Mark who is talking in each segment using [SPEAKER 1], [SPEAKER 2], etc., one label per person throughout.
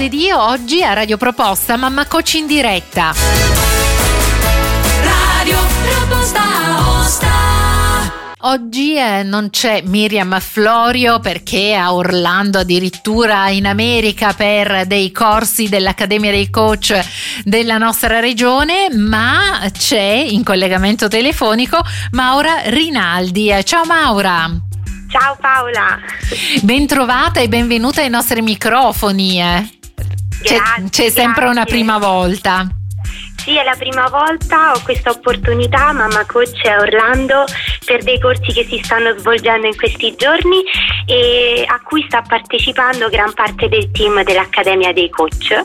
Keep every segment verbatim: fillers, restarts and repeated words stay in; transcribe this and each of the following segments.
[SPEAKER 1] martedì, oggi a Radio Proposta Mamma Coach in diretta.
[SPEAKER 2] Radio Proposta Aosta.
[SPEAKER 1] Oggi eh, non c'è Miriam Florio perché è a Orlando, addirittura in America, per dei corsi dell'Accademia dei Coach della nostra regione, ma c'è in collegamento telefonico Maura Rinaldi. Ciao Maura.
[SPEAKER 3] Ciao Paola.
[SPEAKER 1] Bentrovata e benvenuta ai nostri microfoni. C'è,
[SPEAKER 3] Grazie,
[SPEAKER 1] c'è sempre
[SPEAKER 3] grazie.
[SPEAKER 1] una prima volta.
[SPEAKER 3] Sì, è la prima volta, ho questa opportunità, Mamma Coach a Orlando, per dei corsi che si stanno svolgendo in questi giorni e a cui sta partecipando gran parte del team dell'Accademia dei Coach.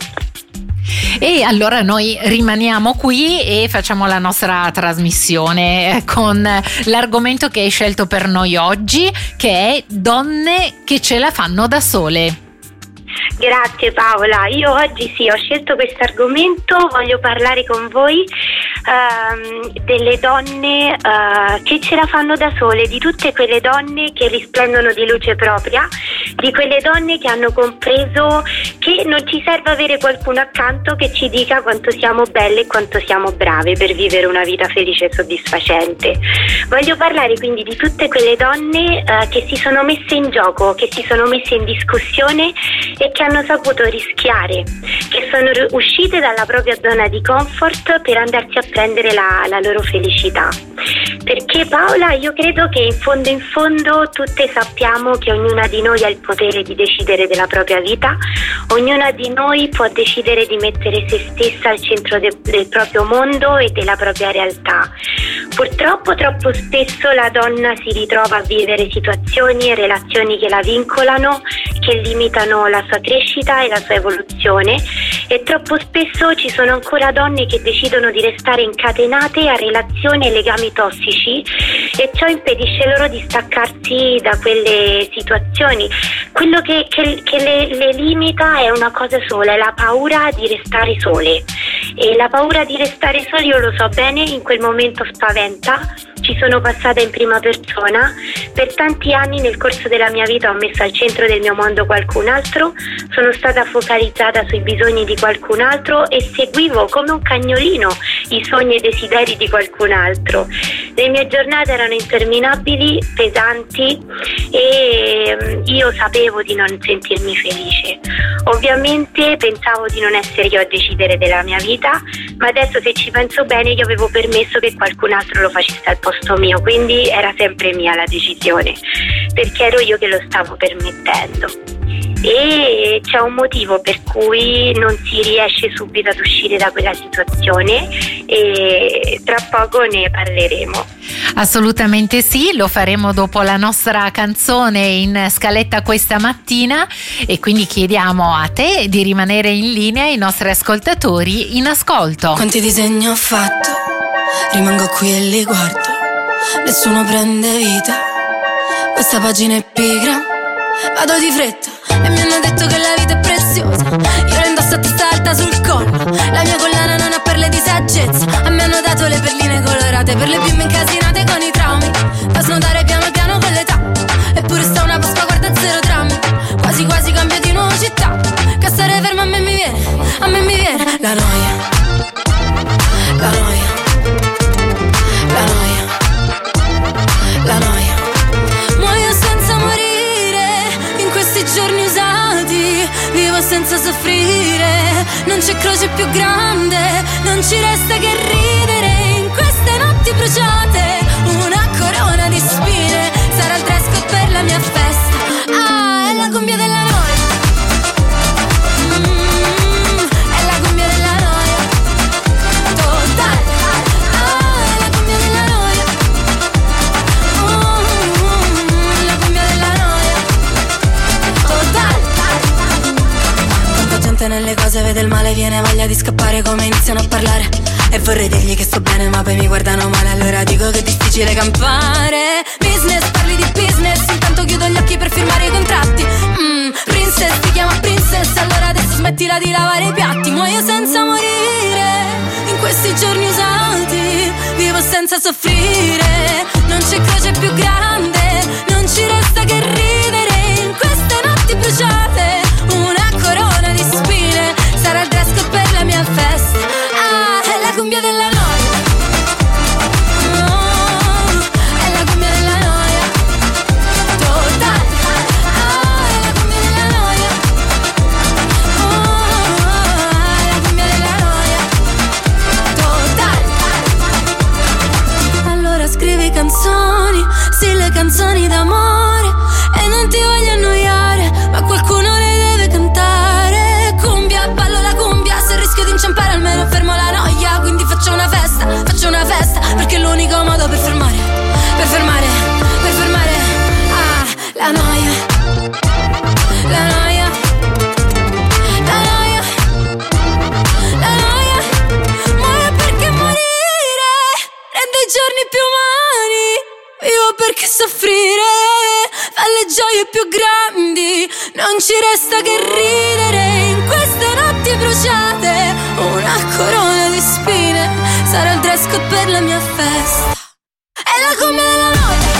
[SPEAKER 1] E allora noi rimaniamo qui e facciamo la nostra trasmissione con l'argomento che hai scelto per noi oggi, che è donne che ce la fanno da sole.
[SPEAKER 3] Grazie Paola, io oggi sì ho scelto questo argomento, voglio parlare con voi ehm, delle donne eh, che ce la fanno da sole, di tutte quelle donne che risplendono di luce propria, di quelle donne che hanno compreso che non ci serve avere qualcuno accanto che ci dica quanto siamo belle e quanto siamo brave per vivere una vita felice e soddisfacente. Voglio parlare quindi di tutte quelle donne eh, che si sono messe in gioco, che si sono messe in discussione e che hanno saputo rischiare, che sono uscite dalla propria zona di comfort per andarsi a prendere la, la loro felicità. Perché Paola, io credo che in fondo in fondo tutte sappiamo che ognuna di noi ha il potere di decidere della propria vita, ognuna di noi può decidere di mettere se stessa al centro de, del proprio mondo e della propria realtà. Purtroppo troppo spesso la donna si ritrova a vivere situazioni e relazioni che la vincolano, che limitano la sua crescita e la sua evoluzione, e troppo spesso ci sono ancora donne che decidono di restare incatenate a relazioni e legami tossici e ciò impedisce loro di staccarsi da quelle situazioni. Quello che, che, che le, le limita è una cosa sola, è la paura di restare sole, e la paura di restare soli, io lo so bene, in quel momento spaventa. Ci sono passata in prima persona, per tanti anni nel corso della mia vita ho messo al centro del mio mondo qualcun altro, sono stata focalizzata sui bisogni di qualcun altro e seguivo come un cagnolino i sogni e i desideri di qualcun altro. Le mie giornate erano interminabili, pesanti e io sapevo di non sentirmi felice. Ovviamente pensavo di non essere io a decidere della mia vita, ma adesso se ci penso bene io avevo permesso che qualcun altro lo facesse al posto mio, quindi era sempre mia la decisione, perché ero io che lo stavo permettendo. E c'è un motivo per cui non si riesce subito ad uscire da quella situazione e tra poco ne parleremo.
[SPEAKER 1] Assolutamente sì, lo faremo dopo la nostra canzone in scaletta questa mattina, e quindi chiediamo a te di rimanere in linea, ai nostri ascoltatori in ascolto.
[SPEAKER 4] Quanti disegni ho fatto, rimango qui e li guardo, nessuno prende vita, questa pagina è pigra, vado di fretta e mi hanno detto che la vita è preziosa, io la indosso a testa alta sul collo, la mia collana non ha perle di saggezza, a me hanno dato le perline colorate per le bimbe incasinate con i traumi, da snodare piano piano con l'età, eppure sta una Pasqua, guarda zero drammi, quasi quasi cambio di nuovo città, che stare fermo a me mi viene, a me mi viene la noia, la noia, la noia, la noia, muoio senza morire in questi giorni usati, vivo senza soffrire, non c'è croce più grande, non ci resta che ridere in queste notti bruciate, una corona di spine, sarà il dress code per la mia festa, ah, è la cumbia della noia, mm, è la cumbia della noia, totale, ah, è la cumbia della noia, mm, la cumbia della noia, totale. Tanta gente nelle cose vede il male, viene voglia di scappare come iniziano a parlare, e vorrei dirgli che sto bene ma poi mi guardano male, allora dico che è difficile campare. Business, parli di business, intanto chiudo gli occhi per firmare i contratti, mm, princess, ti chiama princess, allora adesso smettila di lavare i piatti, muoio senza morire in questi giorni usati, vivo senza soffrire, non c'è croce più grande, non ci resta che ridere in queste notti bruciate, una corona di spine, soffrire, fa le gioie più grandi, non ci resta che ridere in queste notti bruciate. Una corona di spine sarà il dress code per la mia festa. È la come della noia,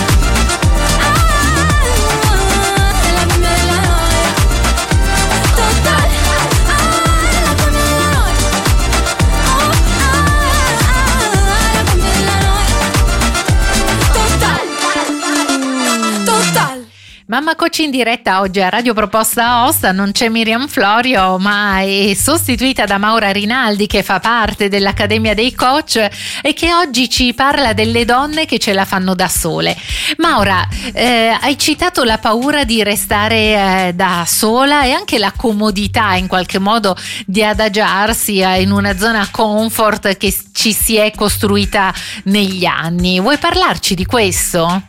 [SPEAKER 4] ah, è la come della noia, totale, ah, è la come della noia, oh, ah, è la come della noia, totale, totale.
[SPEAKER 1] Mamma Coach in diretta oggi a Radio Proposta Aosta. Non c'è Miriam Florio, ma è sostituita da Maura Rinaldi, che fa parte dell'Accademia dei Coach e che oggi ci parla delle donne che ce la fanno da sole. Maura, eh, hai citato la paura di restare eh, da sola e anche la comodità in qualche modo di adagiarsi eh, in una zona comfort che ci si è costruita negli anni. Vuoi parlarci di questo?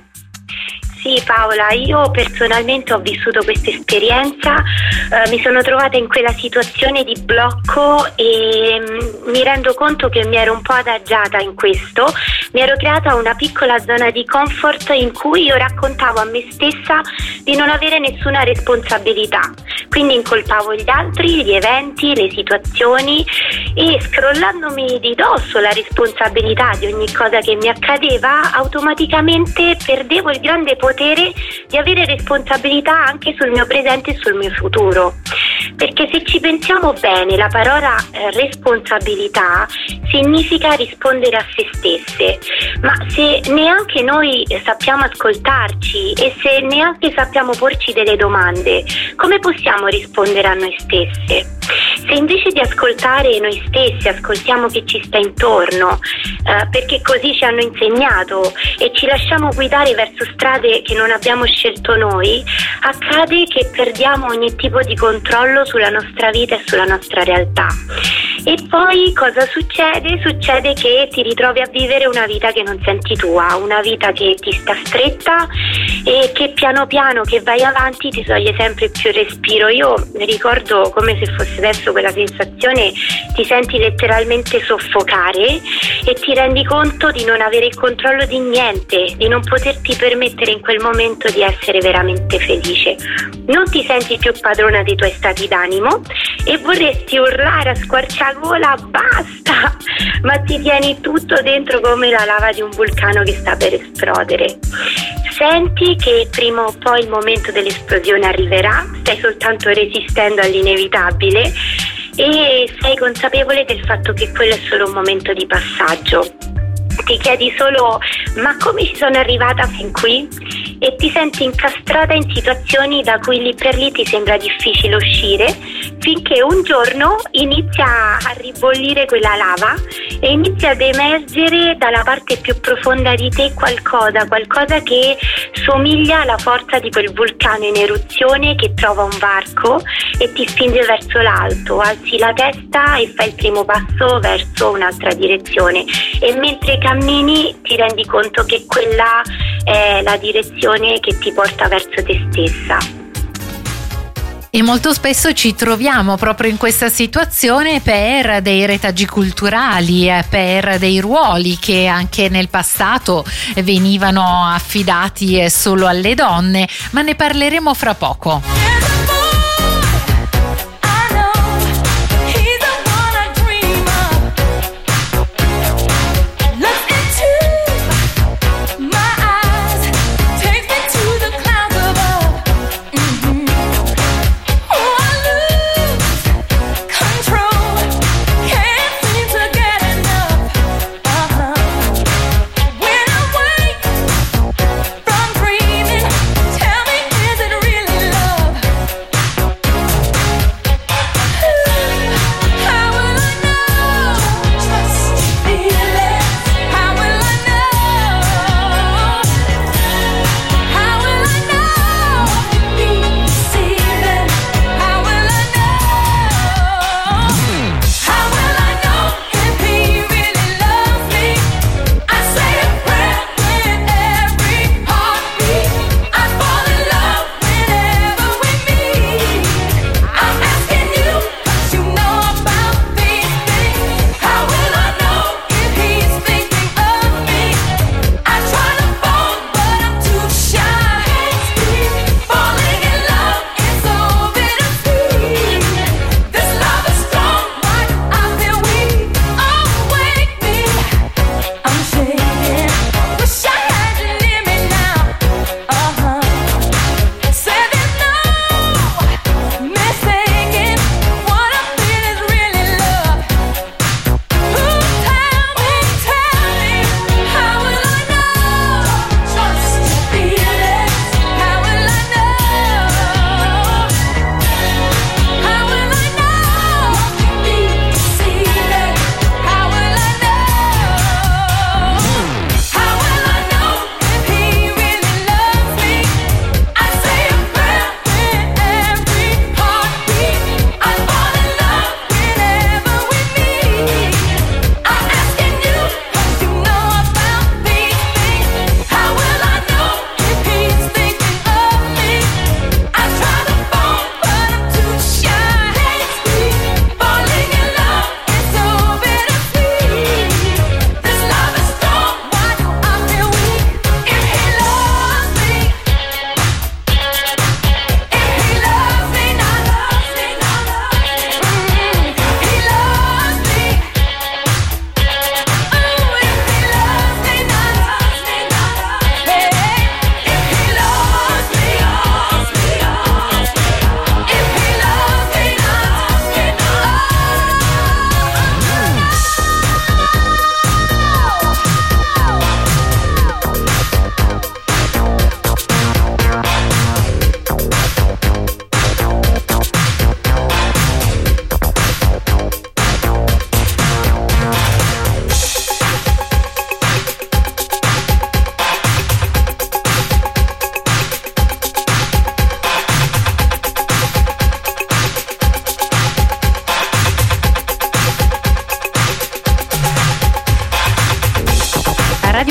[SPEAKER 3] Sì Paola, io personalmente ho vissuto questa esperienza, eh, mi sono trovata in quella situazione di blocco e mh, mi rendo conto che mi ero un po' adagiata in questo, mi ero creata una piccola zona di comfort in cui io raccontavo a me stessa di non avere nessuna responsabilità, quindi incolpavo gli altri, gli eventi, le situazioni e scrollandomi di dosso la responsabilità di ogni cosa che mi accadeva, automaticamente perdevo il grande potere di avere responsabilità anche sul mio presente e sul mio futuro. Perché se ci pensiamo bene, la parola eh, responsabilità significa rispondere a se stesse, ma se neanche noi sappiamo ascoltarci e se neanche sappiamo porci delle domande, come possiamo rispondere a noi stesse? Se invece di ascoltare noi stessi ascoltiamo chi ci sta intorno, eh, perché così ci hanno insegnato, e ci lasciamo guidare verso strade che non abbiamo scelto noi, accade che perdiamo ogni tipo di controllo sulla nostra vita e sulla nostra realtà. E poi cosa succede? Succede che ti ritrovi a vivere una vita che non senti tua, una vita che ti sta stretta e che piano piano che vai avanti ti toglie sempre più il respiro. Io ricordo come se fosse adesso quella sensazione, ti senti letteralmente soffocare e ti rendi conto di non avere il controllo di niente, di non poterti permettere in quel momento di essere veramente felice. Non ti senti più padrona dei tuoi stati d'animo e vorresti urlare a squarciagola basta, ma ti tieni tutto dentro come la lava di un vulcano che sta per esplodere. Senti che prima o poi il momento dell'esplosione arriverà, stai soltanto resistendo all'inevitabile e sei consapevole del fatto che quello è solo un momento di passaggio. Ti chiedi solo ma come ci sono arrivata fin qui? E ti senti incastrata in situazioni da cui lì per lì ti sembra difficile uscire, finché un giorno inizia a ribollire quella lava e inizia ad emergere dalla parte più profonda di te qualcosa, qualcosa che somiglia alla forza di quel vulcano in eruzione che trova un varco e ti spinge verso l'alto, alzi la testa e fai il primo passo verso un'altra direzione e mentre cammini ti rendi conto che quella è la direzione che ti porta verso te stessa.
[SPEAKER 1] E molto spesso ci troviamo proprio in questa situazione per dei retaggi culturali, per dei ruoli che anche nel passato venivano affidati solo alle donne, ma ne parleremo fra poco.
[SPEAKER 4] Tell me, is it really love?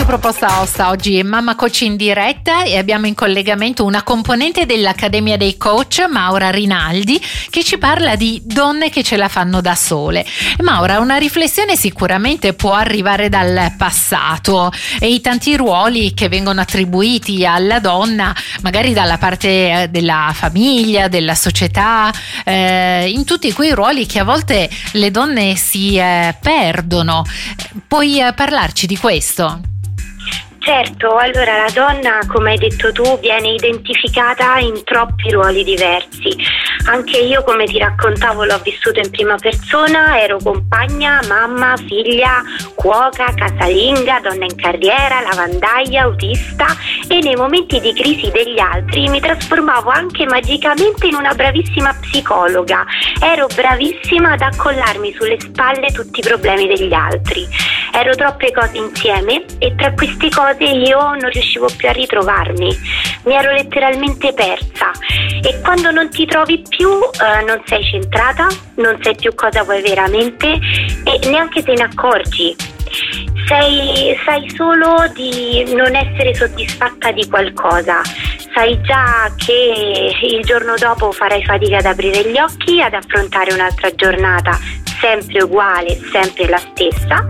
[SPEAKER 1] Proposta Osta oggi è Mamma Coach in diretta e abbiamo in collegamento una componente dell'Accademia dei Coach, Maura Rinaldi, che ci parla di donne che ce la fanno da sole. Maura, una riflessione sicuramente può arrivare dal passato e i tanti ruoli che vengono attribuiti alla donna, magari dalla parte della famiglia, della società, eh, in tutti quei ruoli che a volte le donne si eh, perdono. Puoi eh, parlarci di questo?
[SPEAKER 3] Certo, allora la donna, come hai detto tu, viene identificata in troppi ruoli diversi. Anche io, come ti raccontavo, l'ho vissuto in prima persona, ero compagna, mamma, figlia, cuoca, casalinga, donna in carriera, lavandaia, autista, e nei momenti di crisi degli altri mi trasformavo anche magicamente in una bravissima psicologa. Ero bravissima ad accollarmi sulle spalle tutti i problemi degli altri. Ero troppe cose insieme e tra queste cose io non riuscivo più a ritrovarmi, mi ero letteralmente persa, e quando non ti trovi più eh, non sei centrata, non sai più cosa vuoi veramente e neanche te ne accorgi. Sei, sai solo di non essere soddisfatta di qualcosa, sai già che il giorno dopo farai fatica ad aprire gli occhi, ad affrontare un'altra giornata sempre uguale, sempre la stessa.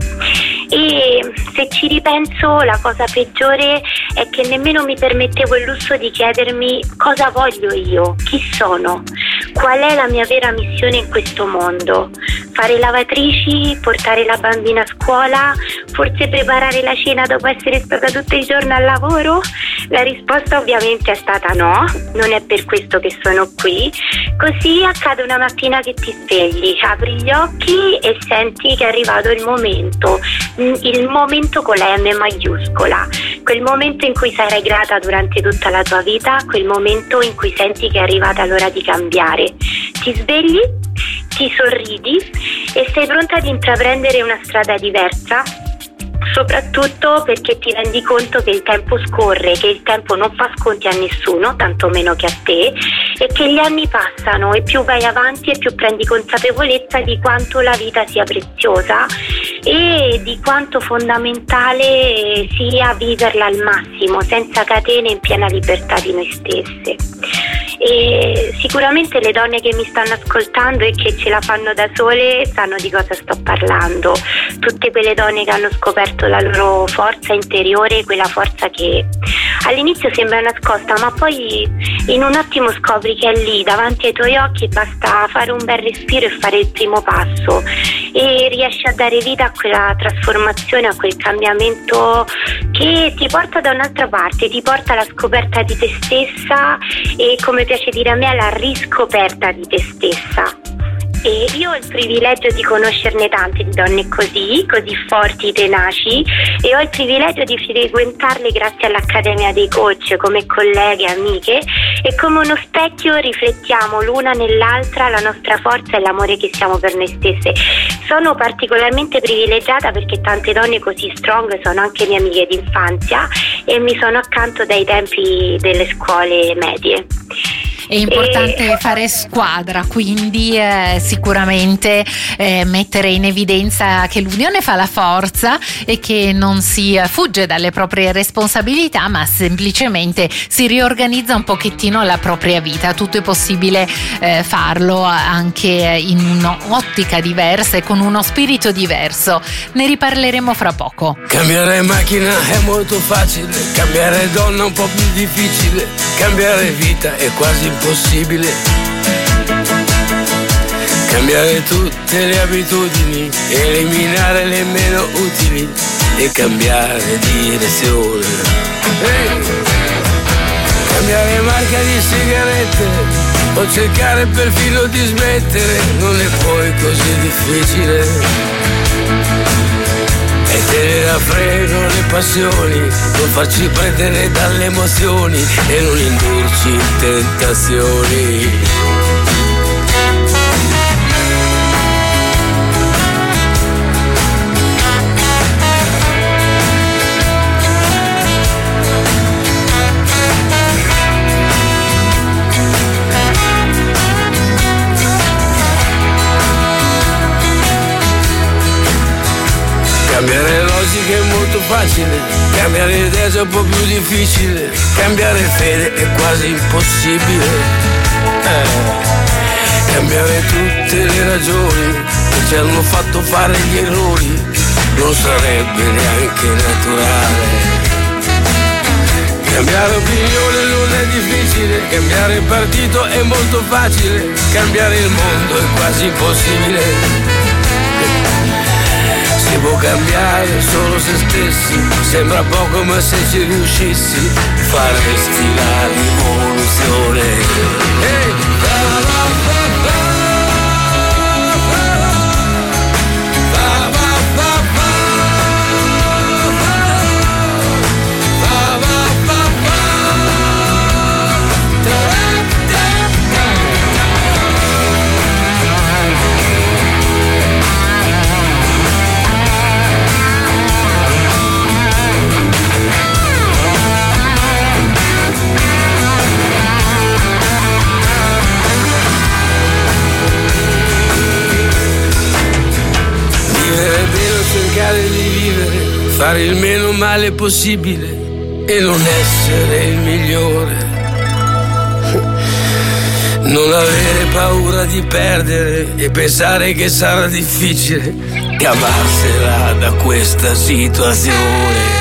[SPEAKER 3] E se ci ripenso, la cosa peggiore è che nemmeno mi permettevo il lusso di chiedermi cosa voglio io, chi sono, qual è la mia vera missione in questo mondo. Fare lavatrici, portare la bambina a scuola, forse preparare la cena dopo essere stata tutto il giorno al lavoro? La risposta ovviamente è stata no, non è per questo che sono qui. Così accade una mattina che ti svegli, apri gli occhi e senti che è arrivato il momento, il momento con la M maiuscola, quel momento in cui sarai grata durante tutta la tua vita, quel momento in cui senti che è arrivata l'ora di cambiare. Ti svegli, ti sorridi e sei pronta ad intraprendere una strada diversa, soprattutto perché ti rendi conto che il tempo scorre, che il tempo non fa sconti a nessuno, tantomeno che a te, e che gli anni passano e più vai avanti e più prendi consapevolezza di quanto la vita sia preziosa e di quanto fondamentale sia viverla al massimo, senza catene, in piena libertà di noi stesse. E sicuramente le donne che mi stanno ascoltando e che ce la fanno da sole sanno di cosa sto parlando. Tutte quelle donne che hanno scoperto la loro forza interiore, quella forza che all'inizio sembra nascosta, ma poi in un attimo scopri che è lì davanti ai tuoi occhi, basta fare un bel respiro e fare il primo passo e riesci a dare vita a quella trasformazione, a quel cambiamento che ti porta da un'altra parte, ti porta alla scoperta di te stessa e, come piace dire a me, alla riscoperta di te stessa. E io ho il privilegio di conoscerne tante di donne così, così forti, tenaci, e ho il privilegio di frequentarle grazie all'Accademia dei Coach come colleghe, amiche, e come uno specchio riflettiamo l'una nell'altra la nostra forza e l'amore che siamo per noi stesse. Sono particolarmente privilegiata perché tante donne così strong sono anche mie amiche d'infanzia e mi sono accanto dai tempi delle scuole medie.
[SPEAKER 1] È importante fare squadra, quindi eh, sicuramente eh, mettere in evidenza che l'unione fa la forza e che non si fugge dalle proprie responsabilità, ma semplicemente si riorganizza un pochettino la propria vita. Tutto è possibile eh, farlo anche in un'ottica diversa e con uno spirito diverso. Ne riparleremo fra poco.
[SPEAKER 5] Cambiare macchina è molto facile, cambiare donna un po' più difficile, cambiare vita è quasi impossibile. Cambiare tutte le abitudini, eliminare le meno utili e cambiare direzione. Hey! Cambiare marca di sigarette o cercare perfino di smettere non è poi così difficile. E tenere a freno le passioni, non farci prendere dalle emozioni e non indurci in tentazioni. Cambiare logica sì che è molto facile, cambiare idea è un po' più difficile, cambiare fede è quasi impossibile. Eh, cambiare tutte le ragioni che ci hanno fatto fare gli errori non sarebbe neanche naturale. Cambiare opinione non è difficile, cambiare partito è molto facile, cambiare il mondo è quasi impossibile. Si può cambiare solo se stessi, sembra poco ma se ci riuscissi faresti la rivoluzione. Hey, cercare di vivere, fare il meno male possibile e non essere il migliore. Non avere paura di perdere e pensare che sarà difficile cavarsela da questa situazione.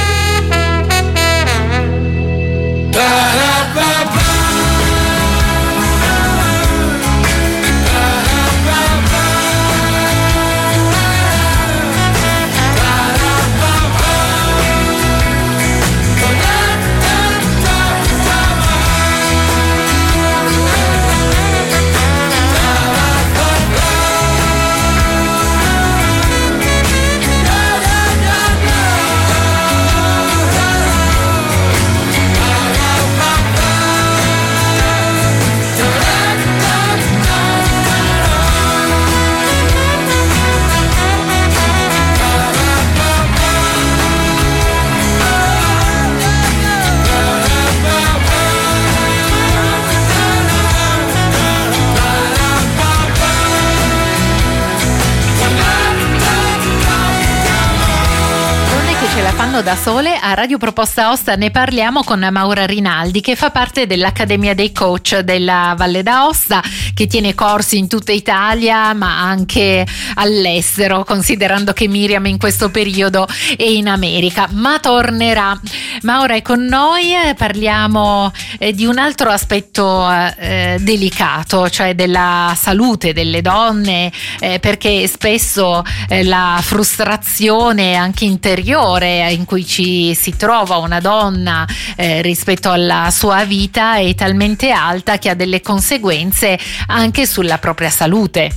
[SPEAKER 1] Da sole a Radio Proposta Aosta ne parliamo con Maura Rinaldi, che fa parte dell'Accademia dei Coach della Valle d'Aosta, che tiene corsi in tutta Italia ma anche all'estero, considerando che Miriam in questo periodo è in America, ma tornerà. Maura è con noi, parliamo eh, di un altro aspetto eh, delicato, cioè della salute delle donne, eh, perché spesso eh, la frustrazione anche interiore in cui ci si trova una donna eh, rispetto alla sua vita è talmente alta che ha delle conseguenze anche sulla propria salute.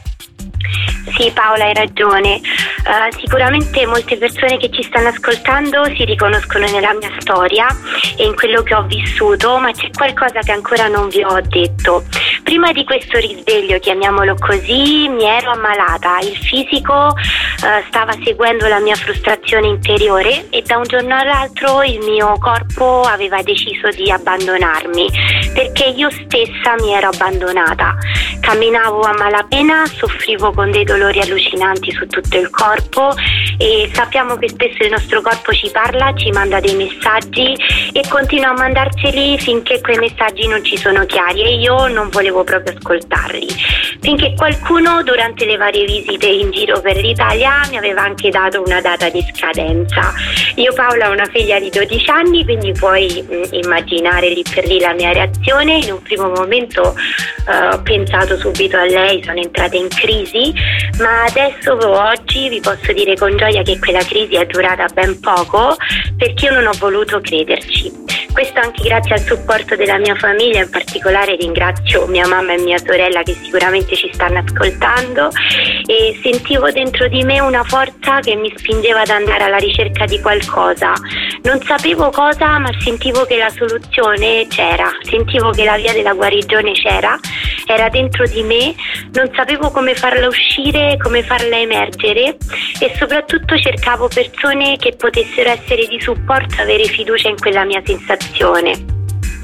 [SPEAKER 3] Sì, Paola, hai ragione. Uh, sicuramente molte persone che ci stanno ascoltando si riconoscono nella mia storia e in quello che ho vissuto, ma c'è qualcosa che ancora non vi ho detto. Prima di questo risveglio, chiamiamolo così, mi ero ammalata. Il fisico uh, stava seguendo la mia frustrazione interiore e da un giorno all'altro il mio corpo aveva deciso di abbandonarmi, perché io stessa mi ero abbandonata. Camminavo a malapena, soffrivo con dei dolori allucinanti su tutto il corpo e sappiamo che spesso il nostro corpo ci parla, ci manda dei messaggi e continua a mandarceli finché quei messaggi non ci sono chiari e io non volevo proprio ascoltarli, finché qualcuno durante le varie visite in giro per l'Italia mi aveva anche dato una data di scadenza. Io, Paola, ho una figlia di dodici anni, quindi puoi mh, immaginare lì per lì la mia reazione. In un primo momento uh, ho pensato subito a lei, sono entrata in crisi, ma adesso oggi vi posso dire con gioia che quella crisi è durata ben poco, perché io non ho voluto crederci. Questo anche grazie al supporto della mia famiglia, in particolare ringrazio mia mamma e mia sorella che sicuramente ci stanno ascoltando, e sentivo dentro di me una forza che mi spingeva ad andare alla ricerca di qualcosa. Non sapevo cosa, ma sentivo che la soluzione c'era, sentivo che la via della guarigione c'era, era dentro di me, non sapevo come farla uscire, come farla emergere e soprattutto cercavo persone che potessero essere di supporto, avere fiducia in quella mia sensazione.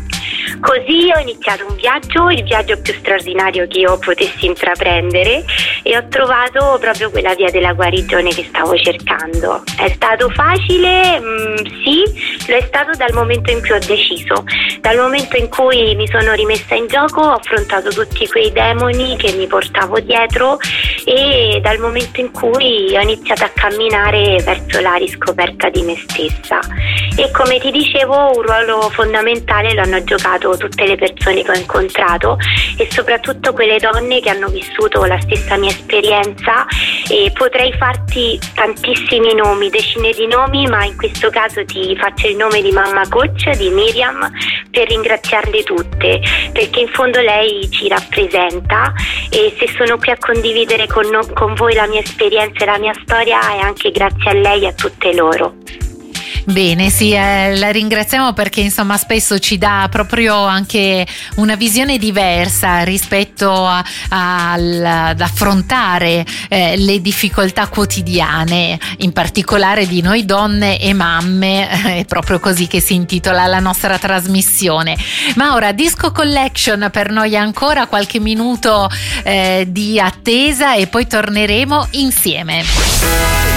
[SPEAKER 3] Così ho iniziato un viaggio, il viaggio più straordinario che io potessi intraprendere, e ho trovato proprio quella via della guarigione che stavo cercando. È stato facile? Mm, sì, lo è stato dal momento in cui ho deciso, dal momento in cui mi sono rimessa in gioco, ho affrontato tutti quei demoni che mi portavo dietro, e dal momento in cui ho iniziato a camminare verso la riscoperta di me stessa. E come ti dicevo, un ruolo fondamentale lo hanno giocato tutte le persone che ho incontrato, e soprattutto quelle donne che hanno vissuto la stessa mia esperienza, e potrei farti tantissimi nomi, decine di nomi, ma in questo caso ti faccio il nome di mamma coach, di Miriam, per ringraziarle tutte, perché in fondo lei ci rappresenta, e se sono qui a condividere con, no- con voi la mia esperienza e la mia storia è anche grazie a lei e a tutte loro.
[SPEAKER 1] Bene, sì, eh, la ringraziamo perché insomma spesso ci dà proprio anche una visione diversa rispetto a, a, al, ad affrontare eh, le difficoltà quotidiane, in particolare di noi donne e mamme, è proprio così che si intitola la nostra trasmissione. Ma ora Disco Collection per noi, ancora qualche minuto eh, di attesa e poi torneremo insieme.